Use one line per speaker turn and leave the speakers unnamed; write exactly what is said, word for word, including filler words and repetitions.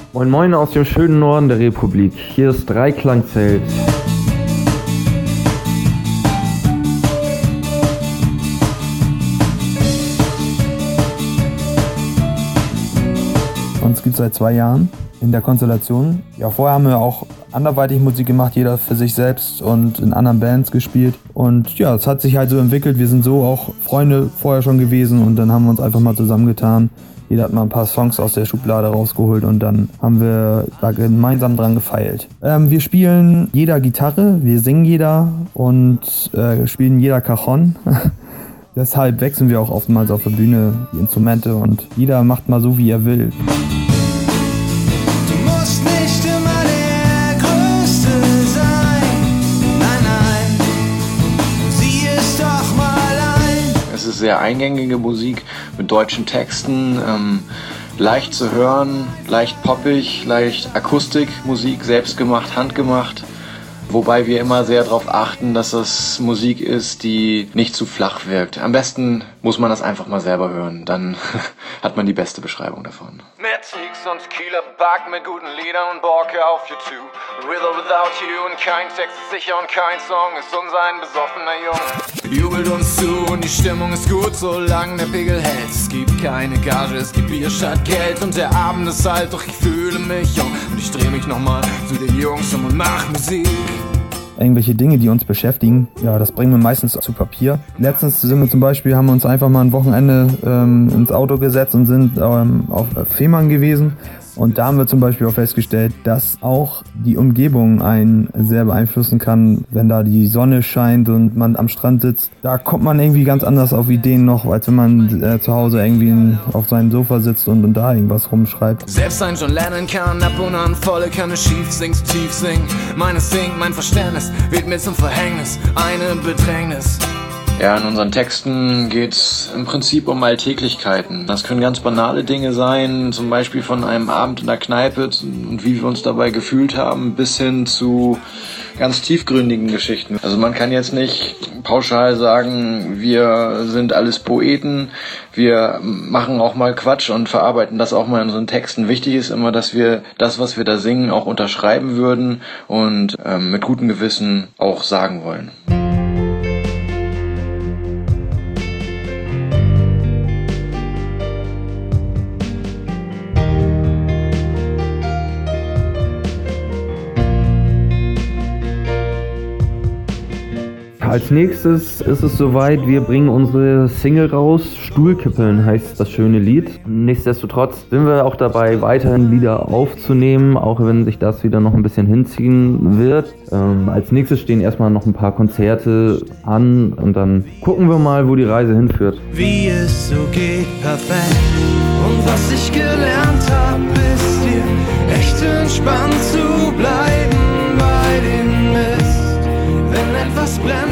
Moin Moin aus dem schönen Norden der Republik. Hier ist Dreiklangzelt.
Uns gibt es seit zwei Jahren in der Konstellation. Ja, vorher haben wir auch anderweitig Musik gemacht, jeder für sich selbst und in anderen Bands gespielt. Und ja, es hat sich halt so entwickelt. Wir sind so auch Freunde vorher schon gewesen und dann haben wir uns einfach mal zusammengetan. Jeder hat mal ein paar Songs aus der Schublade rausgeholt und dann haben wir da gemeinsam dran gefeilt. Ähm, wir spielen jeder Gitarre, wir singen jeder und äh, spielen jeder Cajon. Deshalb wechseln wir auch oftmals auf der Bühne die Instrumente und jeder macht mal so, wie er will.
Sehr eingängige Musik mit deutschen Texten, ähm, leicht zu hören, leicht poppig, leicht Akustikmusik, selbstgemacht, handgemacht. Wobei wir immer sehr darauf achten, dass das Musik ist, die nicht zu flach wirkt. Am besten muss man das einfach mal selber hören, dann hat man die beste Beschreibung davon.
Mehr Ticks und Kieler Back mit guten Liedern und Borke auf YouTube. With or without you und kein Text ist sicher und kein Song ist unser besoffener Junge. Jubelt uns zu und die Stimmung ist gut, solange der Pegel hält. Es gibt keine Gage, es gibt Bier statt Geld und der Abend ist alt, doch ich fühle mich jung und ich dreh mich nochmal zu den Jungs um und mach Musik.
Irgendwelche Dinge, die uns beschäftigen, ja, das bringen wir meistens zu Papier. Letztens sind wir zum Beispiel, haben wir uns einfach mal ein Wochenende ähm, ins Auto gesetzt und sind ähm, auf Fehmarn gewesen. Und da haben wir zum Beispiel auch festgestellt, dass auch die Umgebung einen sehr beeinflussen kann, wenn da die Sonne scheint und man am Strand sitzt. Da kommt man irgendwie ganz anders auf Ideen noch, als wenn man äh, zu Hause irgendwie in, auf seinem Sofa sitzt und, und da irgendwas rumschreibt.
Selbst ein John Lennon kann ab und an volle Kanne schief singen, tief singen. Meines singt, mein Verständnis wird mir zum Verhängnis, eine Bedrängnis.
Ja, in unseren Texten geht's im Prinzip um Alltäglichkeiten. Das können ganz banale Dinge sein, zum Beispiel von einem Abend in der Kneipe und wie wir uns dabei gefühlt haben, bis hin zu ganz tiefgründigen Geschichten. Also man kann jetzt nicht pauschal sagen, wir sind alles Poeten, wir machen auch mal Quatsch und verarbeiten das auch mal in unseren Texten. Wichtig ist immer, dass wir das, was wir da singen, auch unterschreiben würden und ähm, mit gutem Gewissen auch sagen wollen.
Als nächstes ist es soweit, wir bringen unsere Single raus. Stuhlkippeln heißt das schöne Lied. Nichtsdestotrotz sind wir auch dabei, weiterhin Lieder aufzunehmen, auch wenn sich das wieder noch ein bisschen hinziehen wird. Ähm, als nächstes stehen erstmal noch ein paar Konzerte an und dann gucken wir mal, wo die Reise hinführt.
Wie es so geht, perfekt. Und was ich gelernt hab, ist hier echt entspannt zu bleiben bei dem Mist. Wenn etwas brennt,